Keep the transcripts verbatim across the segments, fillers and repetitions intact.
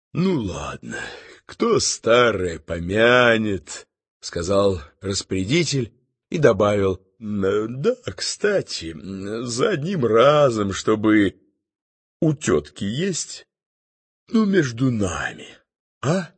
— Ну, ладно, кто старое помянет, — сказал распорядитель и добавил: — Да, кстати, за одним разом, чтобы у тетки есть, ну, между нами, а?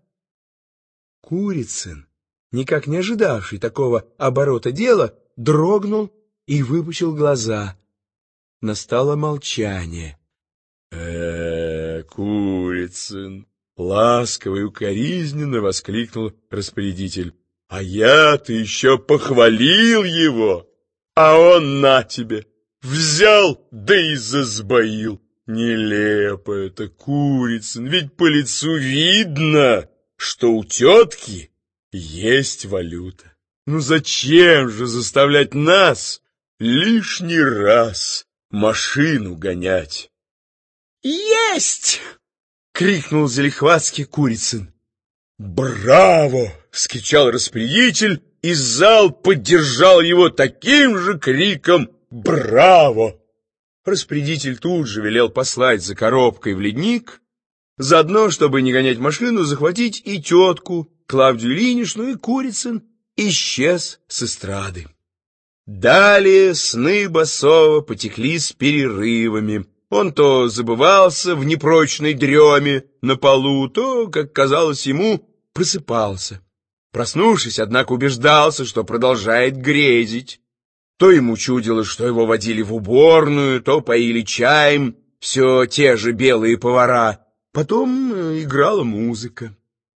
Курицын, никак не ожидавший такого оборота дела, дрогнул и выпучил глаза. Настало молчание. э, -э Курицын! — ласково и укоризненно воскликнул распорядитель. — А я-то еще похвалил его, а он на тебе! Взял, да и засбоил! Нелепо это, Курицын, ведь по лицу видно, что у тетки есть валюта. Ну зачем же заставлять нас лишний раз машину гонять? — Есть! — крикнул залихватски Курицын. — Браво! — вскричал распорядитель, и зал поддержал его таким же криком «Браво!». Распорядитель тут же велел послать за коробкой в ледник, заодно, чтобы не гонять машину, захватить и тетку Клавдию Ильиничну, и Курицын исчез с эстрады. Далее сны Басова потекли с перерывами. Он то забывался в непрочной дреме на полу, то, как казалось ему, просыпался. Проснувшись, однако, убеждался, что продолжает грезить. То ему чудилось, что его водили в уборную, то поили чаем все те же белые повара. Потом играла музыка.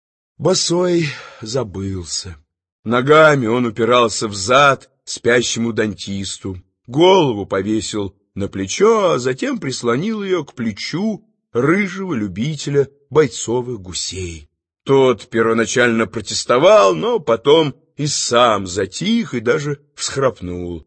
Босой забылся. Ногами он упирался в зад спящему дантисту, голову повесил на плечо, а затем прислонил ее к плечу рыжего любителя бойцовых гусей. Тот первоначально протестовал, но потом и сам затих и даже всхрапнул.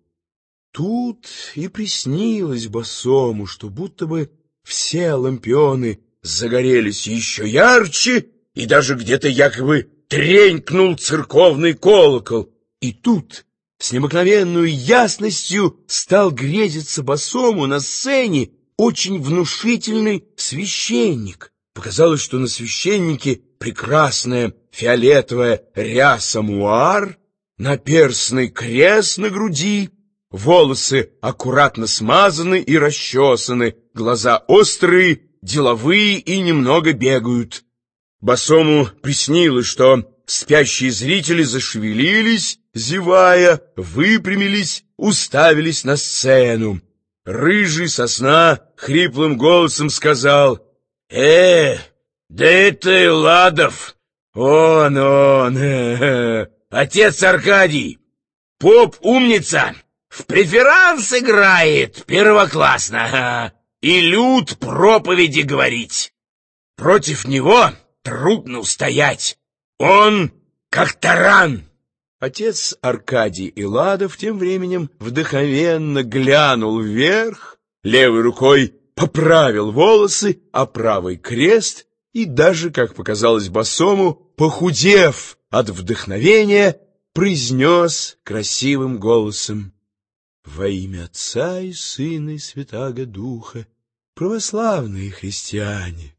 Тут и приснилось Босому, что будто бы все лампионы загорелись еще ярче, и даже где-то якобы тренькнул церковный колокол. И тут с необыкновенной ясностью стал грезиться Босому на сцене очень внушительный священник. Показалось, что на священнике прекрасная фиолетовая ряса-муар, наперстный крест на груди, волосы аккуратно смазаны и расчесаны, глаза острые, деловые и немного бегают. Босому приснилось, что спящие зрители зашевелились, зевая, выпрямились, уставились на сцену. Рыжий со сна хриплым голосом сказал: «Э, да это Ладов! Он, он, э, э, отец Аркадий! Поп умница! В преферанс играет первоклассно! И люд проповеди говорить! Против него трудно устоять! Он как таран!» Отец Аркадий и Ладов тем временем вдохновенно глянул вверх, левой рукой поправил волосы, а правый крест, и даже, как показалось Босому, похудев от вдохновения, произнес красивым голосом: «Во имя Отца и Сына и Святаго Духа, православные христиане,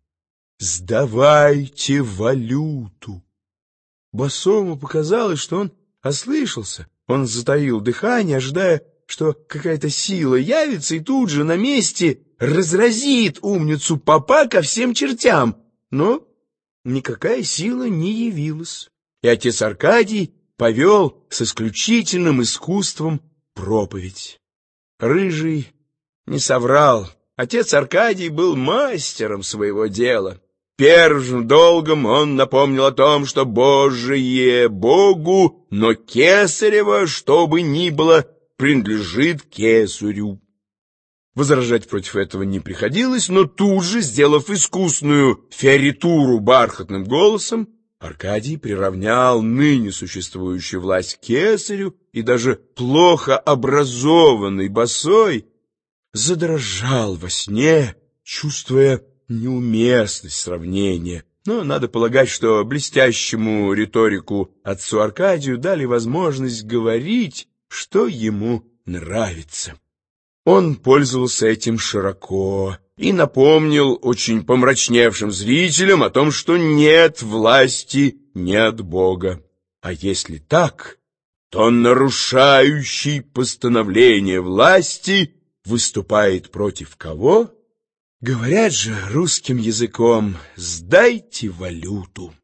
сдавайте валюту!» Босому показалось, что он ослышался. Он затаил дыхание, ожидая, что какая-то сила явится и тут же на месте разразит умницу попа ко всем чертям. Но никакая сила не явилась, и отец Аркадий повел с исключительным искусством проповедь. Рыжий не соврал. Отец Аркадий был мастером своего дела. Первым долгом он напомнил о том, что Божие Богу, но Кесарево, что бы ни было, принадлежит Кесарю. Возражать против этого не приходилось, но тут же, сделав искусную фиоритуру бархатным голосом, Аркадий приравнял ныне существующую власть к Кесарю, и даже плохо образованный Босой задрожал во сне, чувствуя неуместность сравнения. Но надо полагать, что блестящему риторику отцу Аркадию дали возможность говорить, что ему нравится. Он пользовался этим широко, и напомнил очень помрачневшим зрителям о том, что нет власти не от Бога. А если так, то нарушающий постановление власти выступает против кого? Говорят же русским языком: «Сдайте валюту».